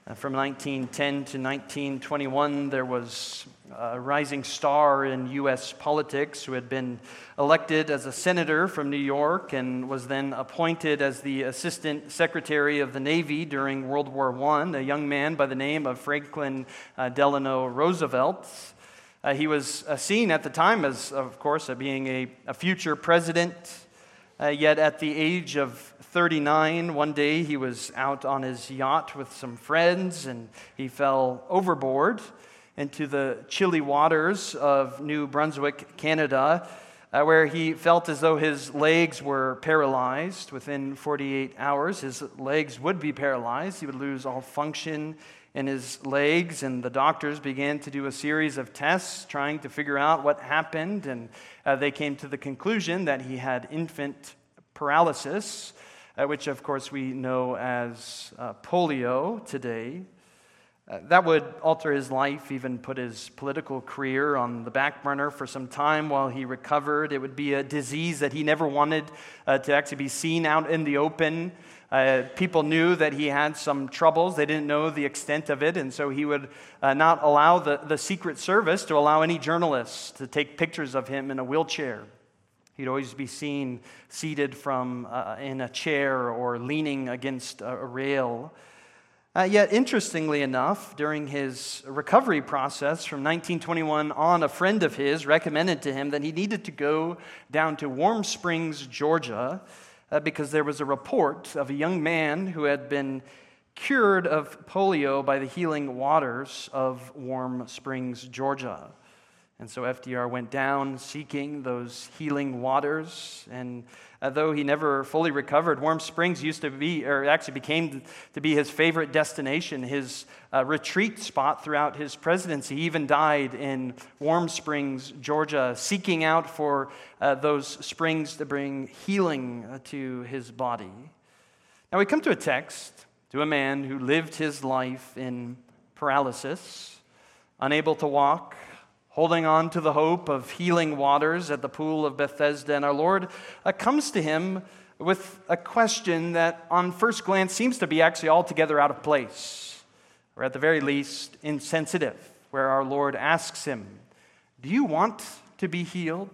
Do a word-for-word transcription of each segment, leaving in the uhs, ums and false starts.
Uh, From nineteen ten to nineteen twenty-one, there was a rising star in U S politics who had been elected as a senator from New York and was then appointed as the Assistant Secretary of the Navy during World War One, a young man by the name of Franklin uh, Delano Roosevelt. Uh, he was uh, seen at the time as, of course, uh, being a, a future president. Uh, yet at the age of thirty-nine, one day he was out on his yacht with some friends and he fell overboard into the chilly waters of New Brunswick, Canada, uh, where he felt as though his legs were paralyzed. Within forty-eight hours, his legs would be paralyzed. He would lose all function in his legs, and the doctors began to do a series of tests trying to figure out what happened, and uh, they came to the conclusion that he had infant paralysis, uh, which of course we know as uh, polio today. Uh, that would alter his life, even put his political career on the back burner for some time while he recovered. It would be a disease that he never wanted uh, to actually be seen out in the open. Uh, people knew that he had some troubles. They didn't know the extent of it, and so he would uh, not allow the, the Secret Service to allow any journalists to take pictures of him in a wheelchair. He'd always be seen seated from uh, in a chair or leaning against a, a rail. Uh, yet, interestingly enough, during his recovery process from nineteen twenty-one on, a friend of his recommended to him that he needed to go down to Warm Springs, Georgia, uh, because there was a report of a young man who had been cured of polio by the healing waters of Warm Springs, Georgia. And so F D R went down seeking those healing waters, and uh, though he never fully recovered, Warm Springs used to be, or actually became to be his favorite destination, his uh, retreat spot throughout his presidency. He even died in Warm Springs, Georgia, seeking out for uh, those springs to bring healing uh, to his body. Now we come to a text, to a man who lived his life in paralysis, unable to walk, holding on to the hope of healing waters at the pool of Bethesda. And our Lord uh, comes to him with a question that on first glance seems to be actually altogether out of place, or at the very least insensitive, where our Lord asks him, "Do you want to be healed?"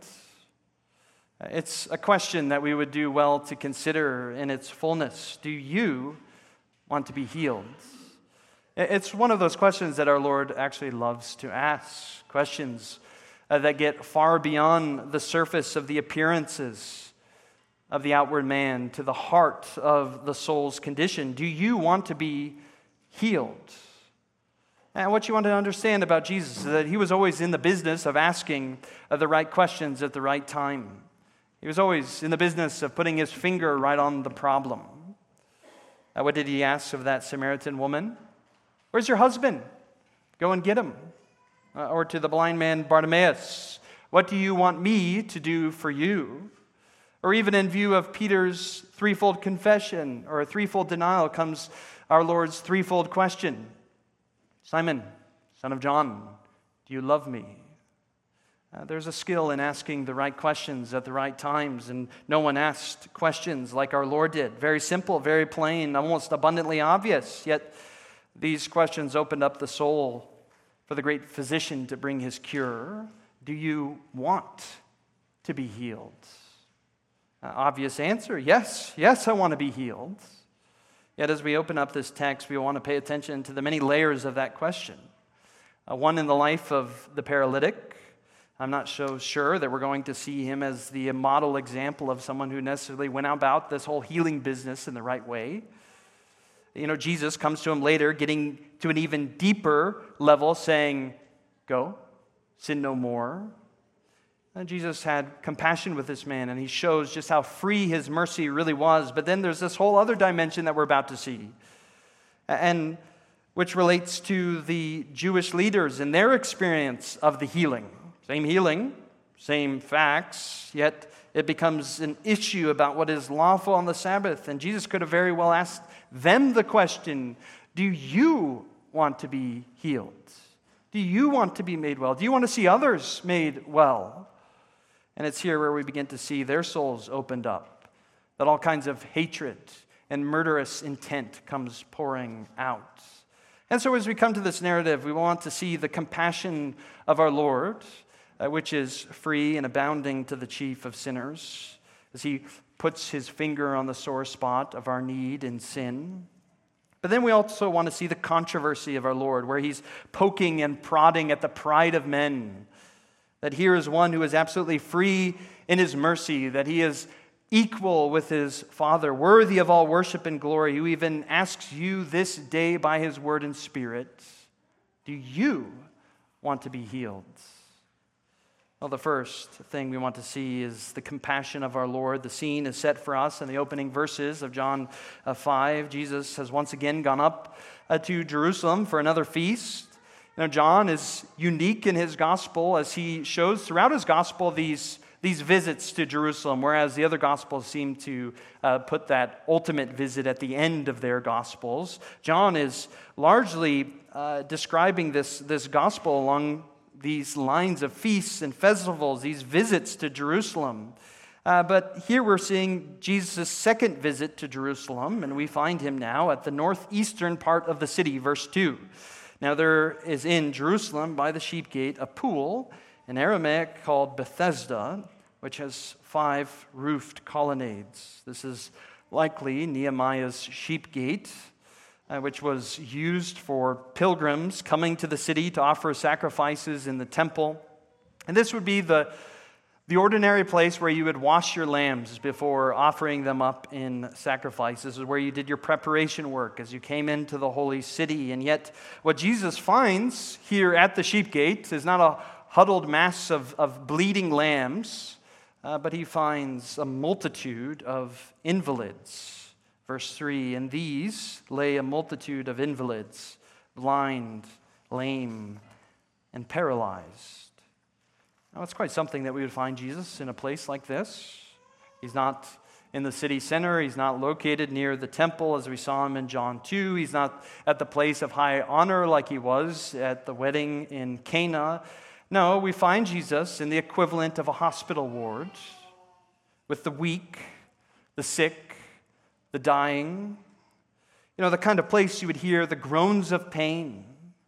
It's a question that we would do well to consider in its fullness. Do you want to be healed? It's one of those questions that our Lord actually loves to ask, questions uh, that get far beyond the surface of the appearances of the outward man to the heart of the soul's condition. Do you want to be healed? And what you want to understand about Jesus is that he was always in the business of asking uh, the right questions at the right time. He was always in the business of putting his finger right on the problem. Uh, what did he ask of that Samaritan woman? "Where's your husband? Go and get him." Uh, or to the blind man Bartimaeus, "What do you want me to do for you?" Or even in view of Peter's threefold confession or a threefold denial comes our Lord's threefold question. "Simon, son of John, do you love me?" Uh, there's a skill in asking the right questions at the right times, and no one asked questions like our Lord did. Very simple, very plain, almost abundantly obvious, yet these questions opened up the soul for the great physician to bring his cure. Do you want to be healed? Uh, obvious answer, yes, yes, I want to be healed. Yet as we open up this text, we want to pay attention to the many layers of that question. Uh, one in the life of the paralytic. I'm not so sure that we're going to see him as the model example of someone who necessarily went about this whole healing business in the right way. You know, Jesus comes to him later, getting to an even deeper level, saying, "Go, sin no more." And Jesus had compassion with this man, and he shows just how free his mercy really was. But then there's this whole other dimension that we're about to see, and which relates to the Jewish leaders and their experience of the healing. Same healing, same facts, yet it becomes an issue about what is lawful on the Sabbath. And Jesus could have very well asked them the question, do you want to be healed? Do you want to be made well? Do you want to see others made well? And it's here where we begin to see their souls opened up, that all kinds of hatred and murderous intent comes pouring out. And so as we come to this narrative, we want to see the compassion of our Lord, uh, which is free and abounding to the chief of sinners, as he puts his finger on the sore spot of our need and sin. But then we also want to see the controversy of our Lord, where he's poking and prodding at the pride of men. That here is one who is absolutely free in his mercy, that he is equal with his Father, worthy of all worship and glory, who even asks you this day by his word and spirit, do you want to be healed? Well, the first thing we want to see is the compassion of our Lord. The scene is set for us in the opening verses of John five. Jesus has once again gone up to Jerusalem for another feast. You know, John is unique in his gospel as he shows throughout his gospel these These visits to Jerusalem, whereas the other Gospels seem to uh, put that ultimate visit at the end of their Gospels. John is largely uh, describing this, this Gospel along these lines of feasts and festivals, these visits to Jerusalem. Uh, but here we're seeing Jesus' second visit to Jerusalem, and we find him now at the northeastern part of the city, verse two. Now there is in Jerusalem by the sheep gate a pool, in Aramaic called Bethesda, which has five roofed colonnades. This is likely Nehemiah's sheep gate, uh, which was used for pilgrims coming to the city to offer sacrifices in the temple. And this would be the, the ordinary place where you would wash your lambs before offering them up in sacrifice. This is where you did your preparation work as you came into the holy city. And yet what Jesus finds here at the sheep gate is not a huddled mass of, of bleeding lambs, uh, but he finds a multitude of invalids. Verse three, and these lay a multitude of invalids, blind, lame, and paralyzed. Now, it's quite something that we would find Jesus in a place like this. He's not in the city center. He's not located near the temple as we saw him in John two. He's not at the place of high honor like he was at the wedding in Cana. No, we find Jesus in the equivalent of a hospital ward with the weak, the sick, the dying. You know, the kind of place you would hear the groans of pain,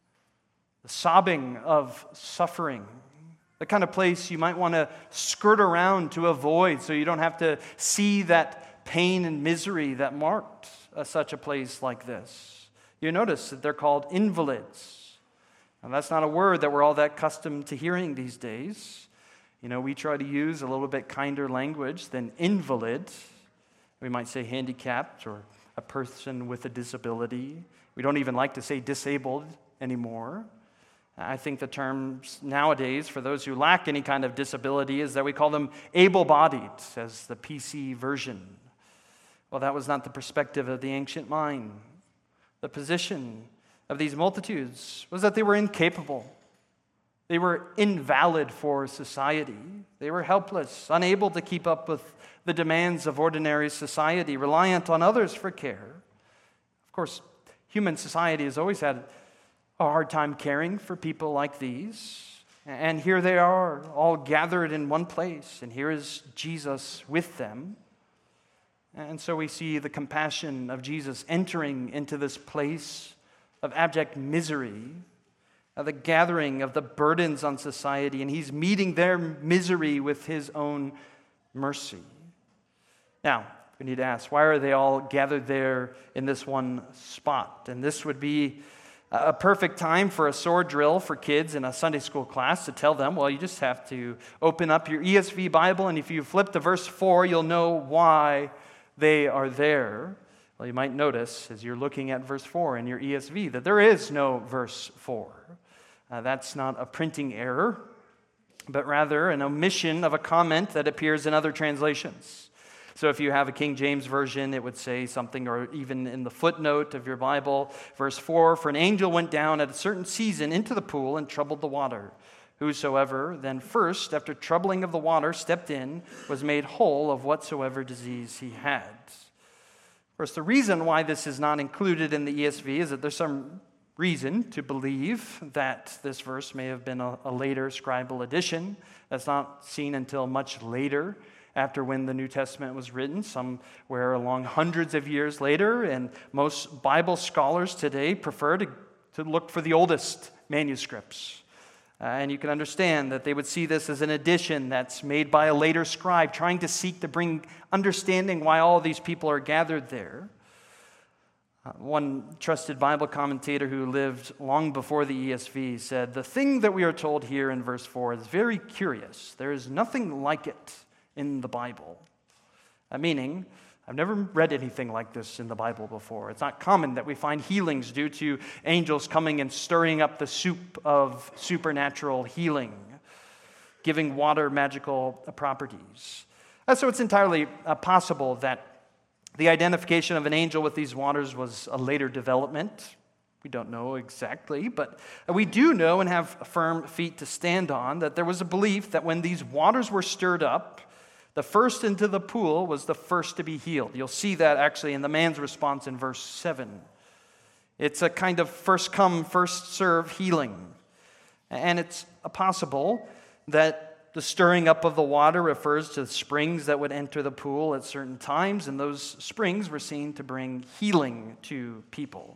the sobbing of suffering, the kind of place you might want to skirt around to avoid so you don't have to see that pain and misery that marked uh, such a place like this. You notice that they're called invalids. And that's not a word that we're all that accustomed to hearing these days. You know, we try to use a little bit kinder language than invalid. We might say handicapped or a person with a disability. We don't even like to say disabled anymore. I think the terms nowadays for those who lack any kind of disability is that we call them able-bodied, as the P C version. Well, that was not the perspective of the ancient mind. The position of these multitudes was that they were incapable. They were invalid for society. They were helpless, unable to keep up with the demands of ordinary society, reliant on others for care. Of course, human society has always had a hard time caring for people like these. And here they are, all gathered in one place, and here is Jesus with them. And so we see the compassion of Jesus entering into this place of abject misery, of the gathering of the burdens on society, and he's meeting their misery with his own mercy. Now, we need to ask, why are they all gathered there in this one spot? And this would be a perfect time for a sword drill for kids in a Sunday school class to tell them, well, you just have to open up your E S V Bible, and if you flip to verse four, you'll know why they are there. Well, you might notice as you're looking at verse four in your E S V that there is no verse four. Uh, that's not a printing error, but rather an omission of a comment that appears in other translations. So if you have a King James version, it would say something, or even in the footnote of your Bible, verse four, for an angel went down at a certain season into the pool and troubled the water. Whosoever then first, after troubling of the water, stepped in, was made whole of whatsoever disease he had. Of course, the reason why this is not included in the E S V is that there's some reason to believe that this verse may have been a, a later scribal addition. That's not seen until much later, after when the New Testament was written, somewhere along hundreds of years later, and most Bible scholars today prefer to to look for the oldest manuscripts. Uh, and you can understand that they would see this as an addition that's made by a later scribe, trying to seek to bring understanding why all these people are gathered there. Uh, one trusted Bible commentator who lived long before the E S V said, "The thing that we are told here in verse four is very curious. There is nothing like it in the Bible." Uh, meaning, I've never read anything like this in the Bible before. It's not common that we find healings due to angels coming and stirring up the soup of supernatural healing, giving water magical properties. Uh, so it's entirely uh, possible that the identification of an angel with these waters was a later development. We don't know exactly, but we do know and have firm feet to stand on that there was a belief that when these waters were stirred up, the first into the pool was the first to be healed. You'll see that actually in the man's response in verse seven. It's a kind of first come, first serve healing. And it's possible that the stirring up of the water refers to springs that would enter the pool at certain times, and those springs were seen to bring healing to people.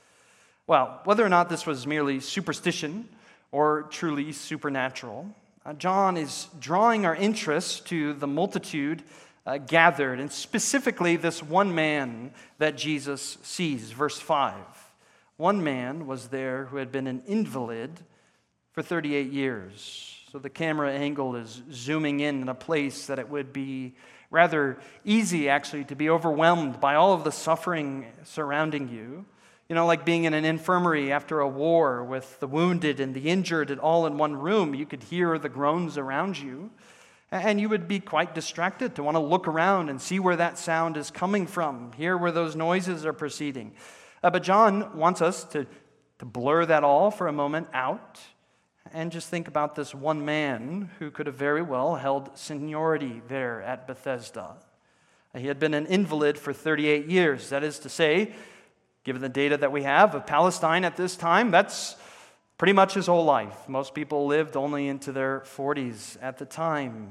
Well, whether or not this was merely superstition or truly supernatural, uh, John is drawing our interest to the multitude uh, gathered, and specifically this one man that Jesus sees. Verse five. One man was there who had been an invalid for thirty-eight years. So the camera angle is zooming in in a place that it would be rather easy, actually, to be overwhelmed by all of the suffering surrounding you. You know, like being in an infirmary after a war with the wounded and the injured and all in one room. You could hear the groans around you, and you would be quite distracted to want to look around and see where that sound is coming from, hear where those noises are proceeding. Uh, but John wants us to, to blur that all for a moment out, and just think about this one man who could have very well held seniority there at Bethesda. He had been an invalid for thirty-eight years. That is to say, given the data that we have of Palestine at this time, that's pretty much his whole life. Most people lived only into their forties at the time.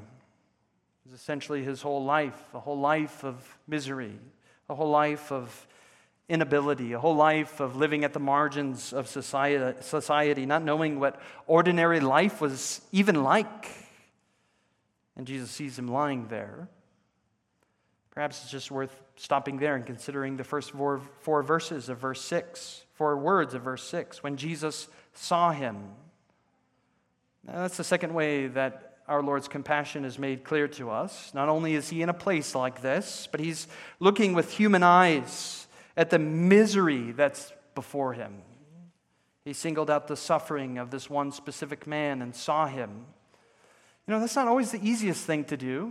It was essentially his whole life, a whole life of misery, a whole life of inability, a whole life of living at the margins of society, society, not knowing what ordinary life was even like. And Jesus sees him lying there. Perhaps it's just worth stopping there and considering the first four, four verses of verse six, four words of verse six, when Jesus saw him. Now, that's the second way that our Lord's compassion is made clear to us. Not only is he in a place like this, but he's looking with human eyes at the misery that's before him. He singled out the suffering of this one specific man and saw him. You know, that's not always the easiest thing to do.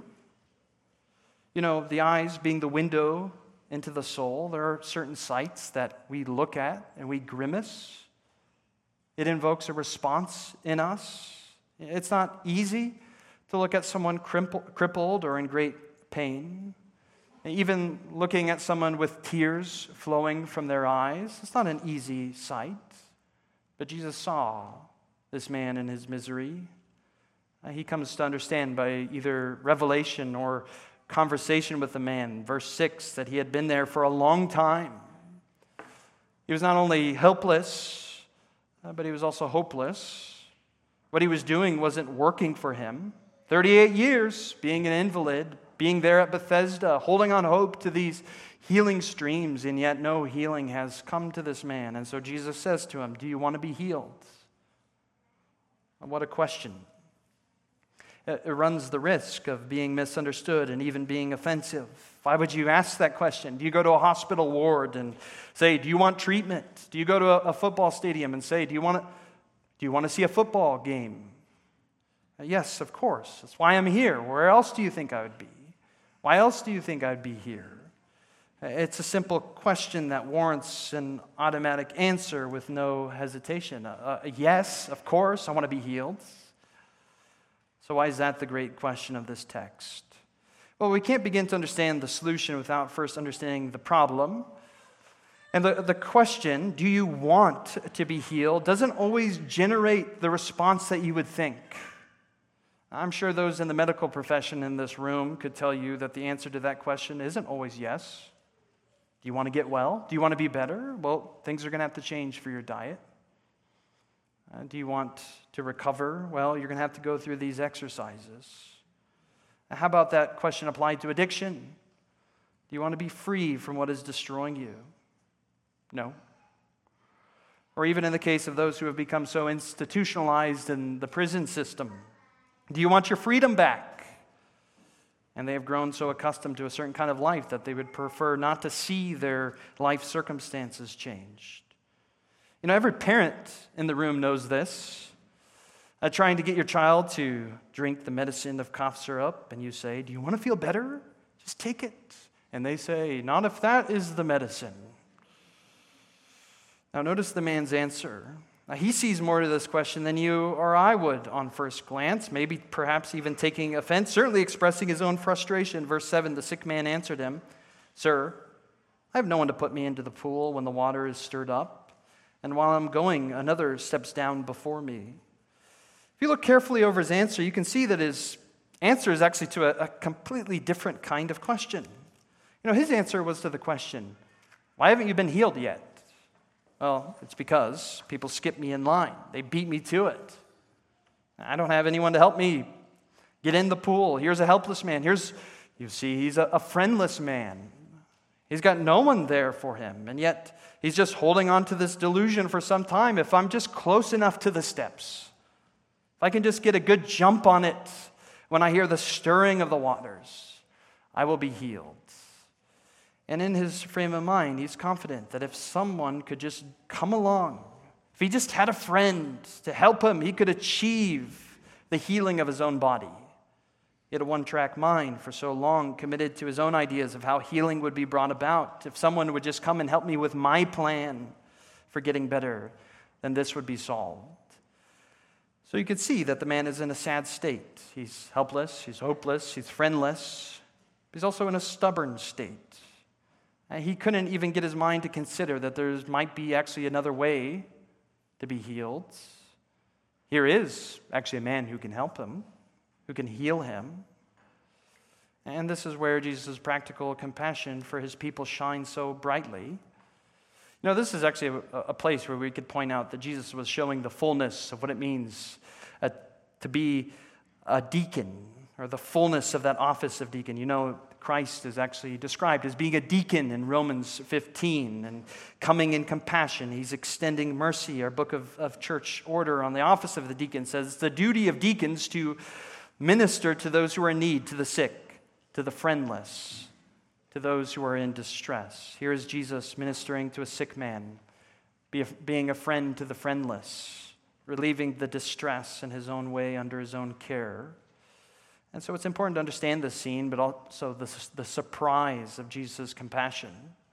You know, the eyes being the window into the soul, there are certain sights that we look at and we grimace. It invokes a response in us. It's not easy to look at someone crippled or in great pain. Even looking at someone with tears flowing from their eyes, it's not an easy sight. But Jesus saw this man in his misery. He comes to understand by either revelation or conversation with the man, verse six, that he had been there for a long time. He was not only helpless, but he was also hopeless. What he was doing wasn't working for him. thirty-eight years being an invalid, being there at Bethesda, holding on hope to these healing streams, and yet no healing has come to this man. And so Jesus says to him, "Do you want to be healed?" What a question. It runs the risk of being misunderstood and even being offensive. Why would you ask that question? Do you go to a hospital ward and say, "Do you want treatment?" Do you go to a football stadium and say, "Do you want to, do you want to see a football game?" Yes, of course. That's why I'm here. Where else do you think I would be? Why else do you think I'd be here? It's a simple question that warrants an automatic answer with no hesitation. A, a yes, of course, I want to be healed. So why is that the great question of this text? Well, we can't begin to understand the solution without first understanding the problem. And the, the question, do you want to be healed, doesn't always generate the response that you would think. I'm sure those in the medical profession in this room could tell you that the answer to that question isn't always yes. Do you want to get well? Do you want to be better? Well, things are going to have to change for your diet. Uh, do you want to recover? Well, you're going to have to go through these exercises. Uh, how about that question applied to addiction? Do you want to be free from what is destroying you? No. Or even in the case of those who have become so institutionalized in the prison system, do you want your freedom back? And they have grown so accustomed to a certain kind of life that they would prefer not to see their life circumstances changed. You know, every parent in the room knows this. Uh, trying to get your child to drink the medicine of cough syrup, and you say, do you want to feel better? Just take it. And they say, not if that is the medicine. Now notice the man's answer. Now, he sees more to this question than you or I would on first glance, maybe perhaps even taking offense, certainly expressing his own frustration. Verse seven, the sick man answered him, Sir, I have no one to put me into the pool when the water is stirred up. And while I'm going, another steps down before me. If you look carefully over his answer, you can see that his answer is actually to a, a completely different kind of question. You know, his answer was to the question, why haven't you been healed yet? Well, it's because people skip me in line. They beat me to it. I don't have anyone to help me get in the pool. Here's a helpless man. Here's, you see, he's a, a friendless man. He's got no one there for him. And yet, he's just holding on to this delusion for some time. If I'm just close enough to the steps, if I can just get a good jump on it when I hear the stirring of the waters, I will be healed. And in his frame of mind, he's confident that if someone could just come along, if he just had a friend to help him, he could achieve the healing of his own body. He had a one-track mind for so long, committed to his own ideas of how healing would be brought about. If someone would just come and help me with my plan for getting better, then this would be solved. So you could see that the man is in a sad state. He's helpless, he's hopeless, he's friendless. He's also in a stubborn state. And he couldn't even get his mind to consider that there might be actually another way to be healed. Here is actually a man who can help him, who can heal him. And this is where Jesus' practical compassion for his people shines so brightly. You know, this is actually a, a place where we could point out that Jesus was showing the fullness of what it means uh, to be a deacon, or the fullness of that office of deacon. You know, Christ is actually described as being a deacon in Romans fifteen, and coming in compassion. He's extending mercy. Our book of, of church order on the office of the deacon says it's the duty of deacons to minister to those who are in need, to the sick, to the friendless, to those who are in distress. Here is Jesus ministering to a sick man, be a, being a friend to the friendless, relieving the distress in his own way under his own care. And so it's important to understand this scene, but also the, the surprise of Jesus' compassion.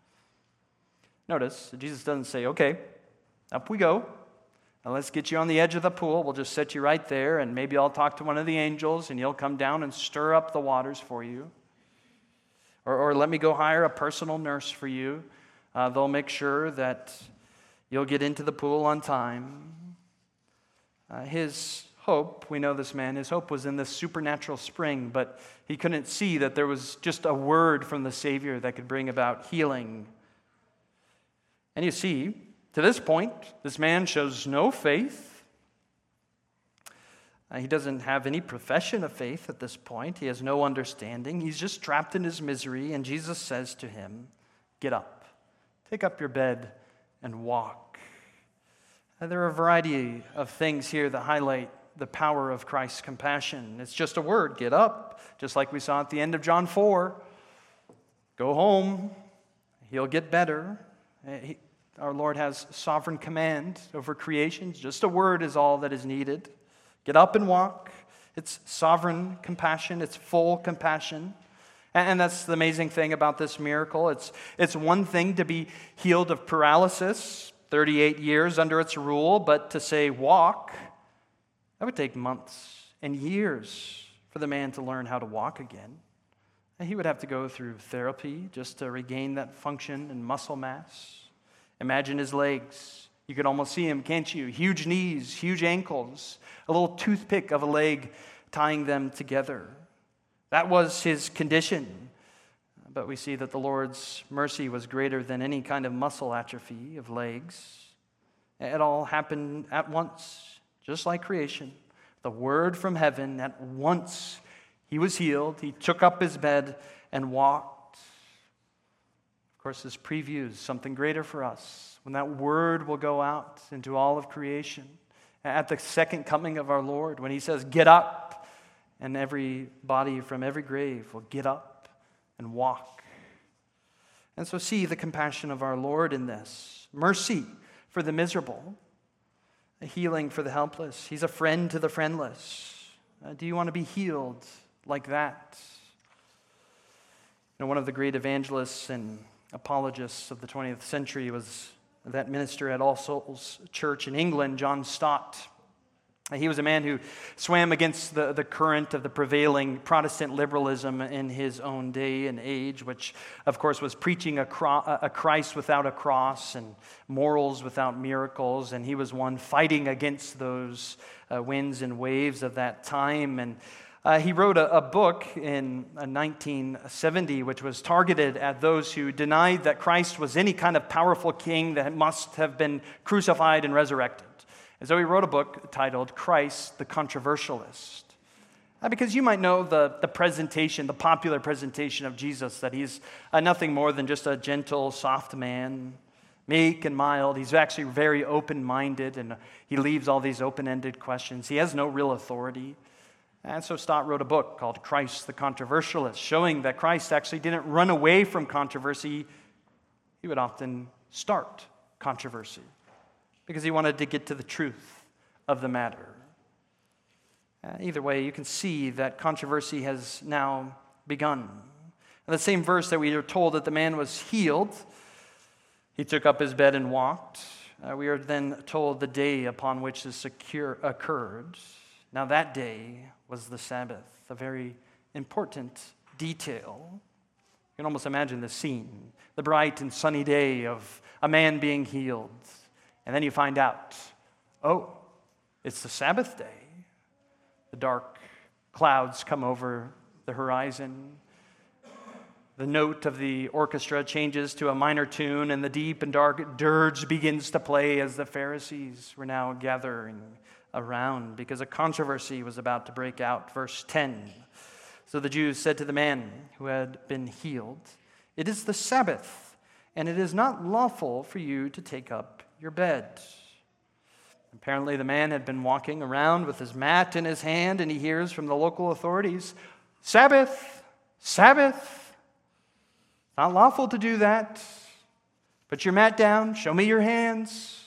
Notice, Jesus doesn't say, okay, up we go. Now let's get you on the edge of the pool. We'll just set you right there, and maybe I'll talk to one of the angels, and he'll come down and stir up the waters for you. Or, or let me go hire a personal nurse for you. Uh, they'll make sure that you'll get into the pool on time. Uh, his hope, we know this man, his hope was in this supernatural spring, but he couldn't see that there was just a word from the Savior that could bring about healing. And you see, to this point, this man shows no faith. Uh, he doesn't have any profession of faith at this point. He has no understanding. He's just trapped in his misery, and Jesus says to him, get up, take up your bed, and walk. Uh, there are a variety of things here that highlight the power of Christ's compassion. It's just a word, get up, just like we saw at the end of John four. Go home, he'll get better. He, our Lord has sovereign command over creation. Just a word is all that is needed. Get up and walk. It's sovereign compassion, it's full compassion. And, and that's the amazing thing about this miracle. It's, it's one thing to be healed of paralysis, thirty-eight years under its rule, but to say walk, that would take months and years for the man to learn how to walk again. And he would have to go through therapy just to regain that function and muscle mass. Imagine his legs. You could almost see him, can't you? Huge knees, huge ankles, a little toothpick of a leg tying them together. That was his condition. But we see that the Lord's mercy was greater than any kind of muscle atrophy of legs. It all happened at once. just like creation. The word from heaven, at once he was healed. He took up his bed and walked. Of course, this previews something greater for us, when that word will go out into all of creation at the second coming of our Lord, when he says, get up, and every body from every grave will get up and walk. And so see the compassion of our Lord in this. Mercy for the miserable, a healing for the helpless. He's a friend to the friendless. Uh, do you want to be healed like that? You know, one of the great evangelists and apologists of the twentieth century was that minister at All Souls Church in England, John Stott. He was a man who swam against the, the current of the prevailing Protestant liberalism in his own day and age, which, of course, was preaching a, cro- a Christ without a cross and morals without miracles. And he was one fighting against those uh, winds and waves of that time. And uh, he wrote a, a book in uh, nineteen seventy, which was targeted at those who denied that Christ was any kind of powerful king that must have been crucified and resurrected. And so he wrote a book titled Christ the Controversialist. Uh, because you might know the, the presentation, the popular presentation of Jesus, that he's uh, nothing more than just a gentle, soft man, meek and mild. He's actually very open-minded, and he leaves all these open-ended questions. He has no real authority. And so Stott wrote a book called Christ the Controversialist, showing that Christ actually didn't run away from controversy. He would often start controversy, because he wanted to get to the truth of the matter. Uh, either way, you can see that controversy has now begun. In the same verse that we are told that the man was healed, he took up his bed and walked. Uh, we are then told the day upon which this occur- occurred. Now that day was the Sabbath, a very important detail. You can almost imagine the scene, the bright and sunny day of a man being healed. And then you find out, oh, it's the Sabbath day. The dark clouds come over the horizon. The note of the orchestra changes to a minor tune, and the deep and dark dirge begins to play as the Pharisees were now gathering around, because a controversy was about to break out. Verse ten. So the Jews said to the man who had been healed, "It is the Sabbath, and it is not lawful for you to take up your bed." Apparently the man had been walking around with his mat in his hand, and he hears from the local authorities, Sabbath, Sabbath. Not lawful to do that. Put your mat down, show me your hands.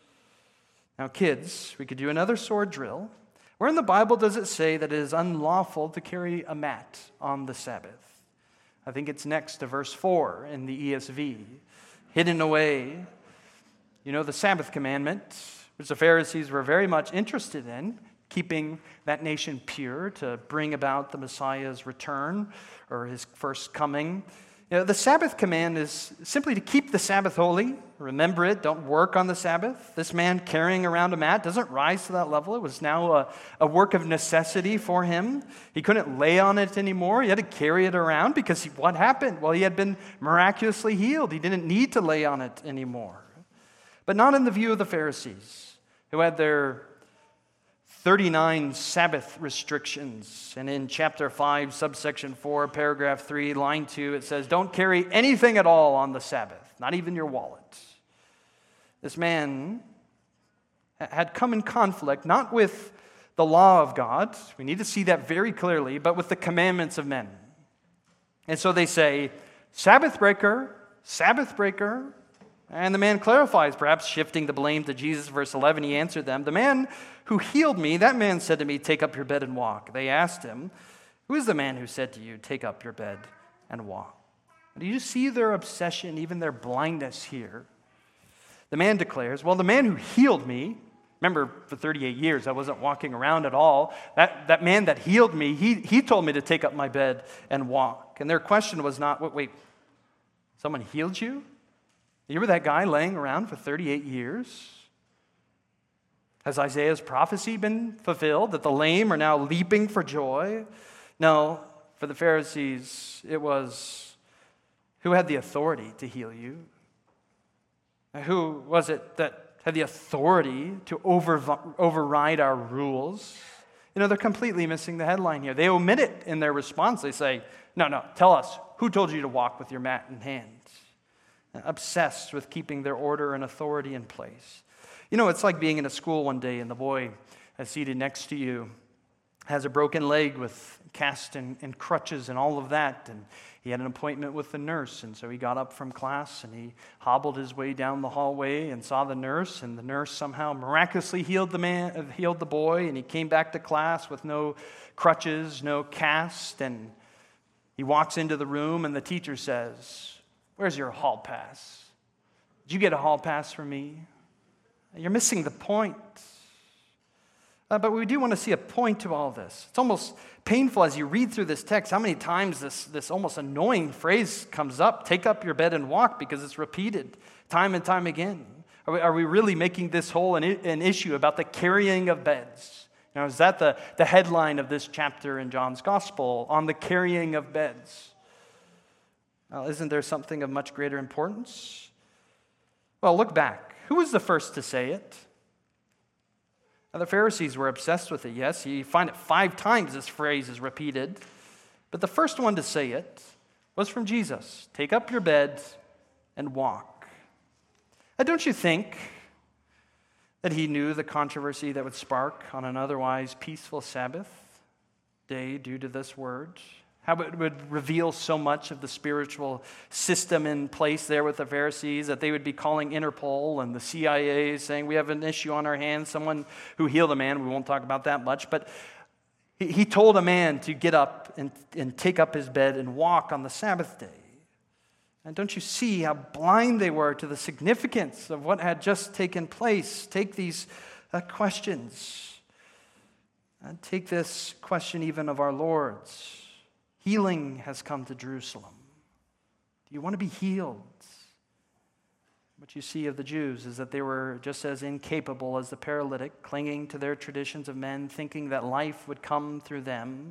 Now kids, we could do another sword drill. Where in the Bible does it say that it is unlawful to carry a mat on the Sabbath? I think it's next to verse four in the E S V. Hidden away. You know, the Sabbath commandment, which the Pharisees were very much interested in, keeping that nation pure to bring about the Messiah's return or his first coming. You know, the Sabbath command is simply to keep the Sabbath holy. Remember it. Don't work on the Sabbath. This man carrying around a mat doesn't rise to that level. It was now a, a work of necessity for him. He couldn't lay on it anymore. He had to carry it around because he, what happened? Well, he had been miraculously healed. He didn't need to lay on it anymore. But not in the view of the Pharisees, who had their thirty-nine Sabbath restrictions. And in chapter five, subsection four, paragraph three, line two, it says, don't carry anything at all on the Sabbath, not even your wallet. This man had come in conflict, not with the law of God, we need to see that very clearly, but with the commandments of men. And so they say, Sabbath breaker, Sabbath breaker. And the man clarifies, perhaps shifting the blame to Jesus. Verse eleven, he answered them, the man who healed me, that man said to me, take up your bed and walk. They asked him, who is the man who said to you, take up your bed and walk? Do you see their obsession, even their blindness here? The man declares, well, the man who healed me, remember for thirty-eight years I wasn't walking around at all. That, that man that healed me, he, he told me to take up my bed and walk. And their question was not, wait, wait someone healed you? You were that guy laying around for thirty-eight years? Has Isaiah's prophecy been fulfilled, that the lame are now leaping for joy? No, for the Pharisees, it was, who had the authority to heal you? Who was it that have the authority to over, override our rules. You know, they're completely missing the headline here. They omit it in their response. They say, no, no, tell us, who told you to walk with your mat in hand? Obsessed with keeping their order and authority in place. You know, it's like being in a school one day and the boy that's seated next to you has a broken leg with cast and, and crutches and all of that, and he had an appointment with the nurse, and so he got up from class and he hobbled his way down the hallway and saw the nurse, and the nurse somehow miraculously healed the man, uh, healed the boy, and he came back to class with no crutches, no cast, and he walks into the room and the teacher says, "Where's your hall pass? Did you get a hall pass for me?" You're missing the point. Uh, but we do want to see a point to all this. It's almost painful as you read through this text how many times this, this almost annoying phrase comes up, take up your bed and walk, because it's repeated time and time again. Are we, are we really making this whole an, an issue about the carrying of beds? Now, is that the, the headline of this chapter in John's Gospel, on the carrying of beds? Well, isn't there something of much greater importance? Well, look back. Who was the first to say it? Now, the Pharisees were obsessed with it, yes. You find it five times this phrase is repeated. But the first one to say it was from Jesus. Take up your bed and walk. Now, don't you think that he knew the controversy that would spark on an otherwise peaceful Sabbath day due to this word? How it would reveal so much of the spiritual system in place there with the Pharisees, that they would be calling Interpol and the C I A saying, we have an issue on our hands, someone who healed a man. We won't talk about that much. But he, he told a man to get up and, and take up his bed and walk on the Sabbath day. And don't you see how blind they were to the significance of what had just taken place? Take these uh, questions. And take this question even of our Lord's. Healing has come to Jerusalem. Do you want to be healed? What you see of the Jews is that they were just as incapable as the paralytic, clinging to their traditions of men, thinking that life would come through them,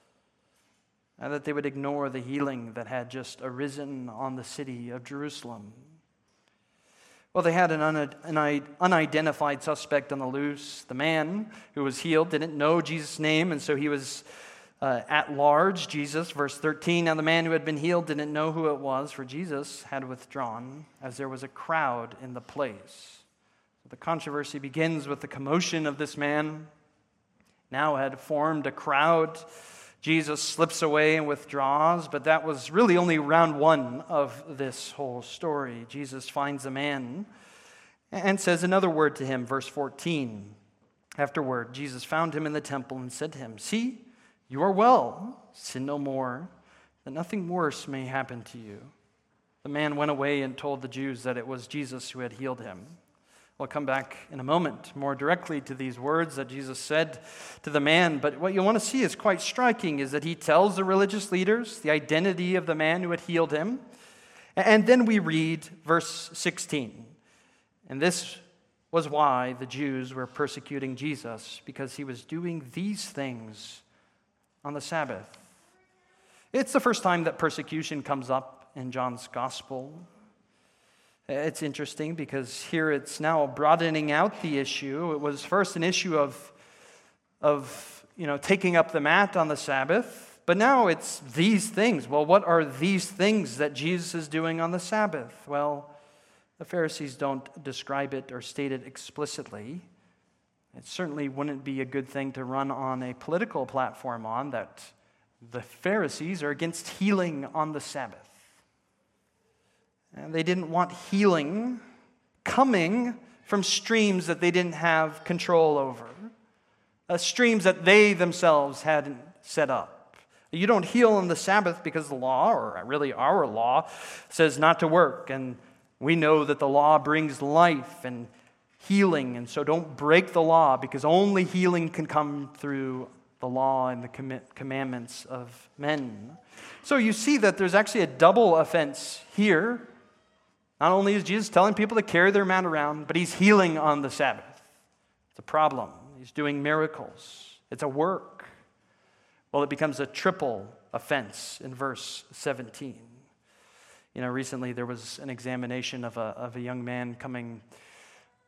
and that they would ignore the healing that had just arisen on the city of Jerusalem. Well, they had an, un- an unidentified suspect on the loose. The man who was healed didn't know Jesus' name, and so he was Uh, at large. Jesus, verse thirteen, now the man who had been healed didn't know who it was, for Jesus had withdrawn, as there was a crowd in the place. So the controversy begins with the commotion of this man. Now had formed a crowd. Jesus slips away and withdraws, but that was really only round one of this whole story. Jesus finds the man and says another word to him, verse fourteen. Afterward, Jesus found him in the temple and said to him, "See, you are well, sin no more, that nothing worse may happen to you." The man went away and told the Jews that it was Jesus who had healed him. We'll come back in a moment more directly to these words that Jesus said to the man, but what you want to see is quite striking, is that he tells the religious leaders the identity of the man who had healed him. And then we read verse sixteen. And this was why the Jews were persecuting Jesus, because he was doing these things on the Sabbath. It's the first time that persecution comes up in John's Gospel. It's interesting because here it's now broadening out the issue. It was first an issue of, of you know, taking up the mat on the Sabbath, but now it's these things. Well, what are these things that Jesus is doing on the Sabbath? Well, the Pharisees don't describe it or state it explicitly. It certainly wouldn't be a good thing to run on a political platform on, that the Pharisees are against healing on the Sabbath. And they didn't want healing coming from streams that they didn't have control over, uh, streams that they themselves hadn't set up. You don't heal on the Sabbath because the law, or really our law, says not to work. And we know that the law brings life and healing, and so don't break the law, because only healing can come through the law and the com- commandments of men. So you see that there's actually a double offense here. Not only is Jesus telling people to carry their mat around, but he's healing on the Sabbath. It's a problem. He's doing miracles. It's a work. Well, it becomes a triple offense in verse seventeen. You know, recently there was an examination of a, of a young man coming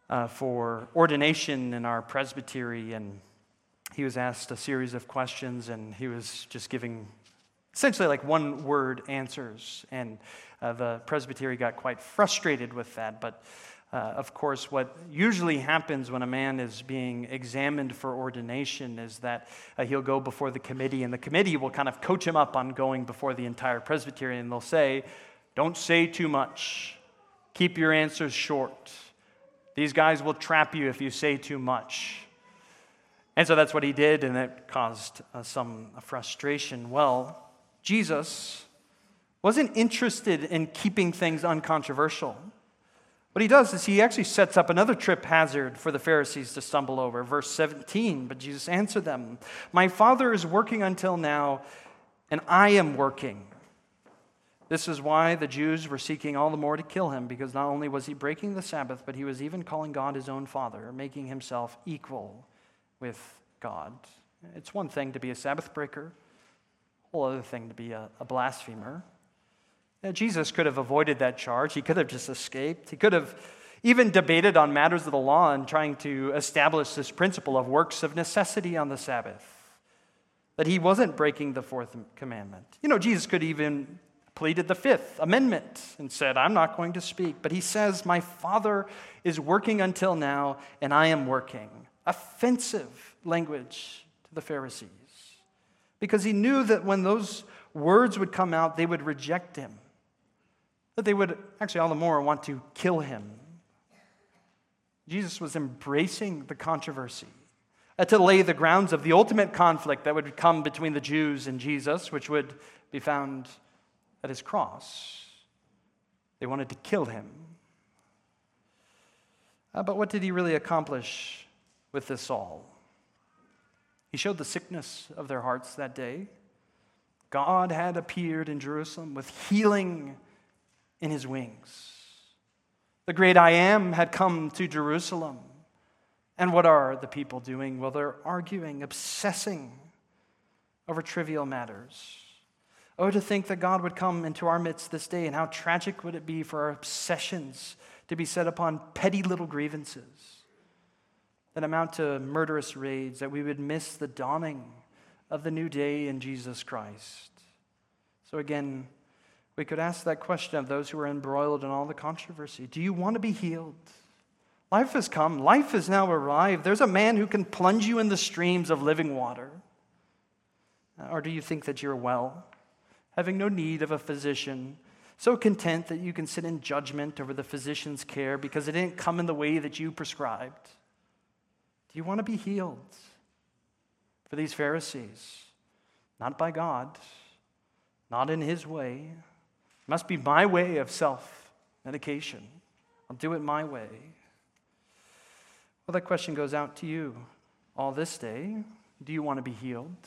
uh, for ordination in our presbytery, and he was asked a series of questions, and he was just giving essentially like one-word answers, and uh, the presbytery got quite frustrated with that. But uh, of course, what usually happens when a man is being examined for ordination is that uh, he'll go before the committee, and the committee will kind of coach him up on going before the entire presbytery, and they'll say, don't say too much. Keep your answers short. These guys will trap you if you say too much. And so that's what he did, and it caused uh, some frustration. Well, Jesus wasn't interested in keeping things uncontroversial. What he does is he actually sets up another trip hazard for the Pharisees to stumble over. Verse seventeen, but Jesus answered them, my Father is working until now, and I am working. This is why the Jews were seeking all the more to kill him, because not only was he breaking the Sabbath, but he was even calling God his own Father, making himself equal with God. It's one thing to be a Sabbath breaker, a whole other thing to be a, a blasphemer. Now, Jesus could have avoided that charge. He could have just escaped. He could have even debated on matters of the law and trying to establish this principle of works of necessity on the Sabbath, that he wasn't breaking the fourth commandment. You know, Jesus could even pleaded the Fifth Amendment and said, I'm not going to speak. But he says, my Father is working until now, and I am working. Offensive language to the Pharisees, because he knew that when those words would come out, they would reject him, that they would actually all the more want to kill him. Jesus was embracing the controversy uh, to lay the grounds of the ultimate conflict that would come between the Jews and Jesus, which would be found at his cross. They wanted to kill him. Uh, but what did he really accomplish with this all? He showed the sickness of their hearts that day. God had appeared in Jerusalem with healing in his wings. The great I Am had come to Jerusalem. And what are the people doing? Well, they're arguing, obsessing over trivial matters. Oh, to think that God would come into our midst this day, and how tragic would it be for our obsessions to be set upon petty little grievances that amount to murderous raids, that we would miss the dawning of the new day in Jesus Christ. So again, we could ask that question of those who are embroiled in all the controversy. Do you want to be healed? Life has come. Life has now arrived. There's a man who can plunge you in the streams of living water. Or do you think that you're well, having no need of a physician, so content that you can sit in judgment over the physician's care because it didn't come in the way that you prescribed? Do you want to be healed? For these Pharisees, not by God, not in his way. It must be my way of self-medication. I'll do it my way. Well, that question goes out to you all this day. Do you want to be healed?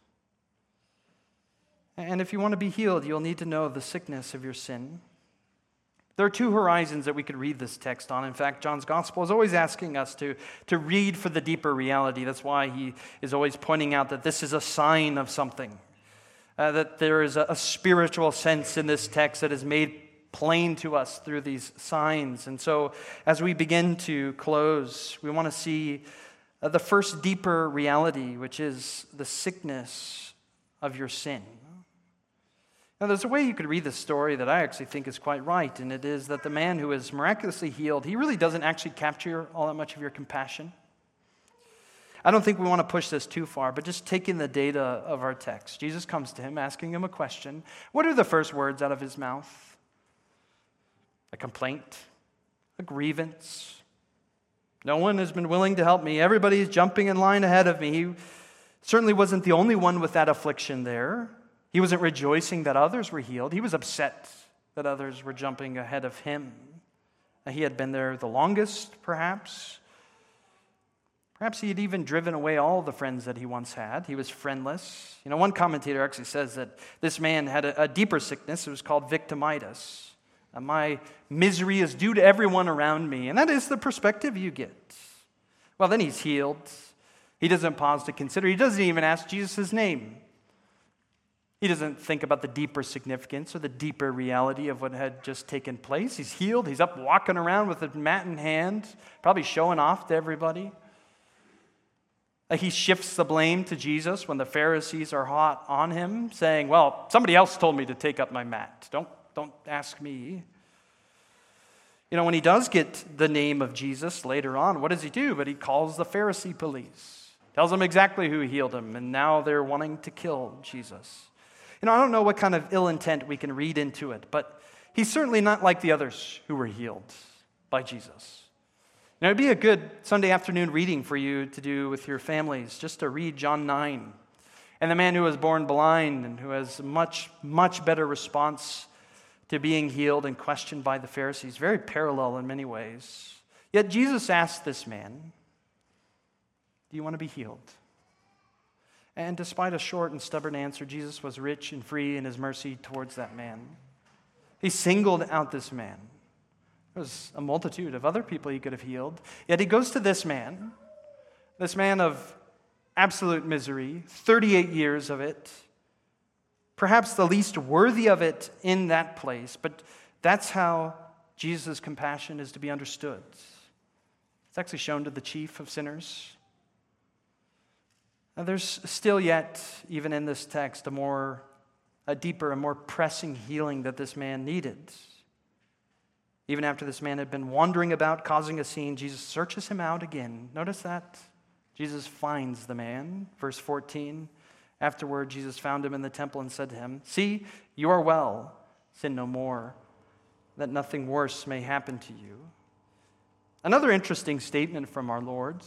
And if you want to be healed, you'll need to know the sickness of your sin. There are two horizons that we could read this text on. In fact, John's gospel is always asking us to, to read for the deeper reality. That's why he is always pointing out that this is a sign of something, uh, that there is a, a spiritual sense in this text that is made plain to us through these signs. And so as we begin to close, we want to see uh, the first deeper reality, which is the sickness of your sin. Now, there's a way you could read this story that I actually think is quite right, and it is that the man who is miraculously healed, he really doesn't actually capture all that much of your compassion. I don't think we want to push this too far, but just taking the data of our text. Jesus comes to him, asking him a question. What are the first words out of his mouth? A complaint, a grievance. No one has been willing to help me. Everybody is jumping in line ahead of me. He certainly wasn't the only one with that affliction there. He wasn't rejoicing that others were healed. He was upset that others were jumping ahead of him. He had been there the longest, perhaps. Perhaps he had even driven away all the friends that he once had. He was friendless. You know, one commentator actually says that this man had a, a deeper sickness. It was called victimitis. Uh, my misery is due to everyone around me. And that is the perspective you get. Well, then he's healed. He doesn't pause to consider. He doesn't even ask Jesus' name. He doesn't think about the deeper significance or the deeper reality of what had just taken place. He's healed. He's up walking around with a mat in hand, probably showing off to everybody. He shifts the blame to Jesus when the Pharisees are hot on him, saying, well, somebody else told me to take up my mat. Don't, don't ask me. You know, when he does get the name of Jesus later on, what does he do? But he calls the Pharisee police, tells them exactly who healed him, and now they're wanting to kill Jesus. You know, I don't know what kind of ill intent we can read into it, but he's certainly not like the others who were healed by Jesus. Now, it'd be a good Sunday afternoon reading for you to do with your families, just to read John nine. And the man who was born blind and who has much, much better response to being healed and questioned by the Pharisees. Very parallel in many ways. Yet Jesus asked this man, do you want to be healed? And despite a short and stubborn answer, Jesus was rich and free in his mercy towards that man. He singled out this man. There was a multitude of other people he could have healed. Yet he goes to this man, this man of absolute misery, thirty-eight years of it, perhaps the least worthy of it in that place. But that's how Jesus' compassion is to be understood. It's actually shown to the chief of sinners. Now, there's still yet, even in this text, a more, a deeper, a more pressing healing that this man needed. Even after this man had been wandering about, causing a scene, Jesus searches him out again. Notice that? Jesus finds the man. Verse fourteen. Afterward, Jesus found him in the temple and said to him, see, you are well. Sin no more, that nothing worse may happen to you. Another interesting statement from our Lord.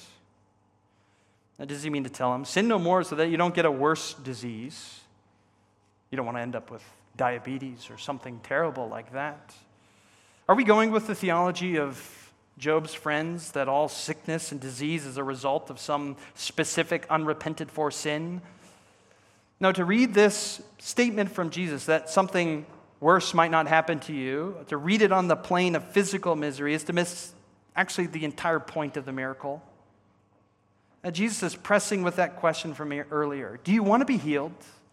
Now, does he mean to tell him, sin no more so that you don't get a worse disease? You don't want to end up with diabetes or something terrible like that. Are we going with the theology of Job's friends that all sickness and disease is a result of some specific unrepented for sin? No, to read this statement from Jesus that something worse might not happen to you, to read it on the plane of physical misery is to miss actually the entire point of the miracle. Now, Jesus is pressing with that question from earlier. Do you want to be healed?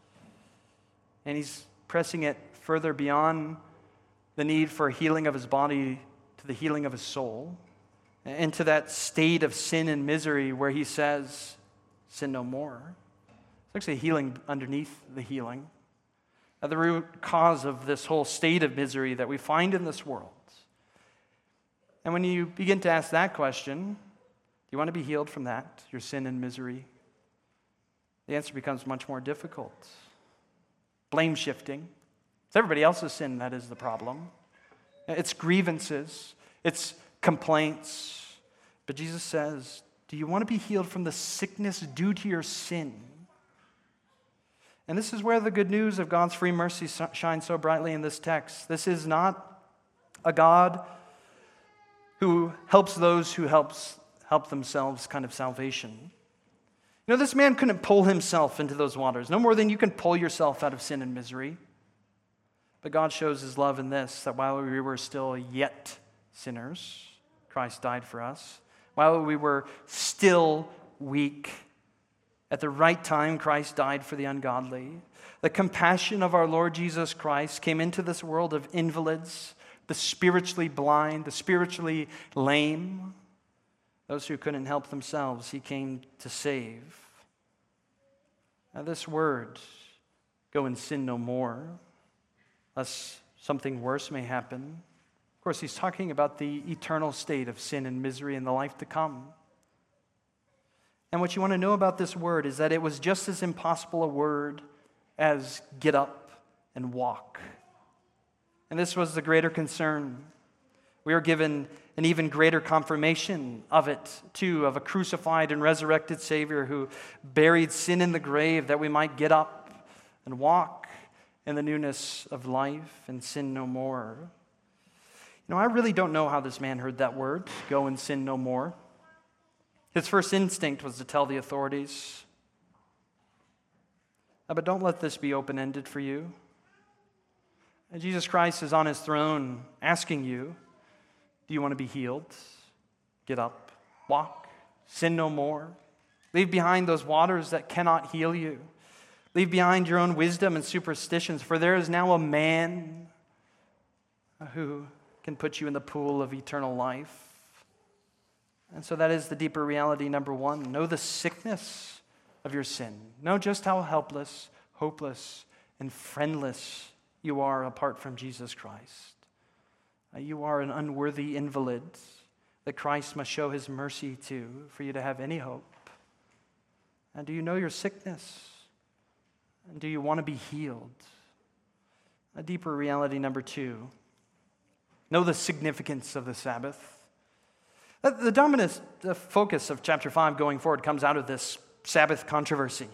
And he's pressing it further beyond the need for healing of his body to the healing of his soul, and to that state of sin and misery where he says, sin no more. It's actually healing underneath the healing. Now, the root cause of this whole state of misery that we find in this world. And when you begin to ask that question, do you want to be healed from that, your sin and misery? The answer becomes much more difficult. Blame shifting. It's everybody else's sin that is the problem. It's grievances. It's complaints. But Jesus says, do you want to be healed from the sickness due to your sin? And this is where the good news of God's free mercy shines so brightly in this text. This is not a God who helps those who helps help themselves kind of salvation. You know, this man couldn't pull himself into those waters, no more than you can pull yourself out of sin and misery. But God shows his love in this, that while we were still yet sinners, Christ died for us. While we were still weak, at the right time, Christ died for the ungodly. The compassion of our Lord Jesus Christ came into this world of invalids, the spiritually blind, the spiritually lame, those who couldn't help themselves. He came to save. Now, this word, go and sin no more, lest something worse may happen. Of course, he's talking about the eternal state of sin and misery in the life to come. And what you want to know about this word is that it was just as impossible a word as get up and walk. And this was the greater concern. We are given an even greater confirmation of it, too, of a crucified and resurrected Savior who buried sin in the grave that we might get up and walk in the newness of life and sin no more. You know, I really don't know how this man heard that word, go and sin no more. His first instinct was to tell the authorities. But don't let this be open-ended for you. And Jesus Christ is on his throne asking you, do you want to be healed? Get up, walk, sin no more. Leave behind those waters that cannot heal you. Leave behind your own wisdom and superstitions, for there is now a man who can put you in the pool of eternal life. And so that is the deeper reality number one. Know the sickness of your sin. Know just how helpless, hopeless, and friendless you are apart from Jesus Christ. Uh, you are an unworthy invalid that Christ must show his mercy to for you to have any hope. And do you know your sickness? And do you want to be healed? A deeper reality number two. Know the significance of the Sabbath. The dominant the focus of chapter five going forward comes out of this Sabbath controversy.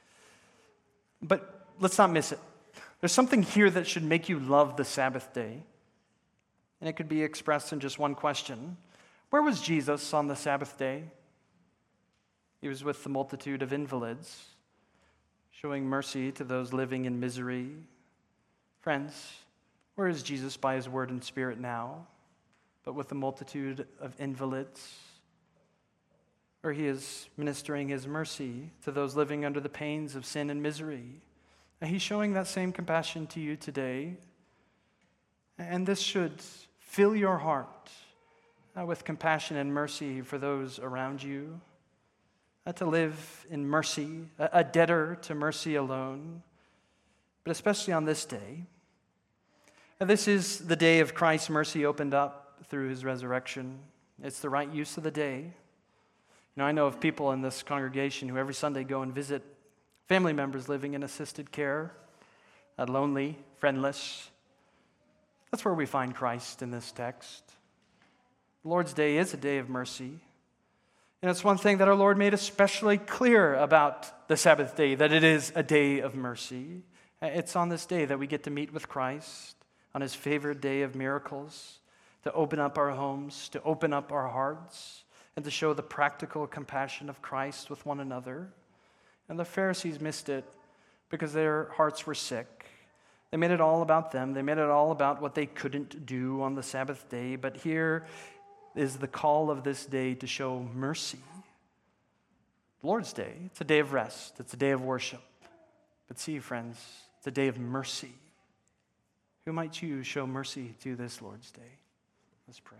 But let's not miss it. There's something here that should make you love the Sabbath day. And it could be expressed in just one question. Where was Jesus on the Sabbath day? He was with the multitude of invalids, showing mercy to those living in misery. Friends, where is Jesus by his word and spirit now? But with the multitude of invalids, where he is ministering his mercy to those living under the pains of sin and misery. And he's showing that same compassion to you today. And this should fill your heart uh, with compassion and mercy for those around you. Uh, to live in mercy, a, a debtor to mercy alone, but especially on this day. And this is the day of Christ's mercy opened up through his resurrection. It's the right use of the day. You know, I know of people in this congregation who every Sunday go and visit family members living in assisted care, uh, lonely, friendless. That's where we find Christ in this text. The Lord's Day is a day of mercy. And it's one thing that our Lord made especially clear about the Sabbath day, that it is a day of mercy. It's on this day that we get to meet with Christ, on his favored day of miracles, to open up our homes, to open up our hearts, and to show the practical compassion of Christ with one another. And the Pharisees missed it because their hearts were sick. They made it all about them. They made it all about what they couldn't do on the Sabbath day. But here is the call of this day to show mercy. The Lord's Day, it's a day of rest. It's a day of worship. But see, friends, it's a day of mercy. Who might you show mercy to this Lord's Day? Let's pray.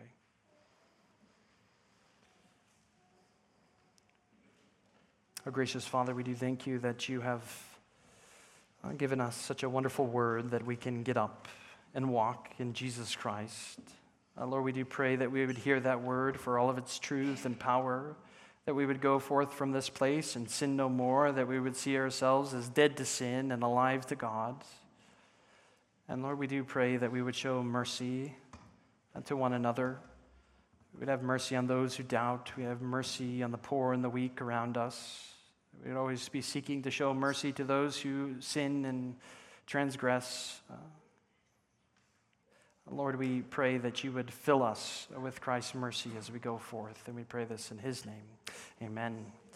Our gracious Father, we do thank you that you have given us such a wonderful word that we can get up and walk in Jesus Christ. Uh, Lord, we do pray that we would hear that word for all of its truth and power, that we would go forth from this place and sin no more, that we would see ourselves as dead to sin and alive to God. And Lord, we do pray that we would show mercy to one another. We would have mercy on those who doubt. We have mercy on the poor and the weak around us. We would always be seeking to show mercy to those who sin and transgress. Uh, Lord, we pray that you would fill us with Christ's mercy as we go forth. And we pray this in his name. Amen.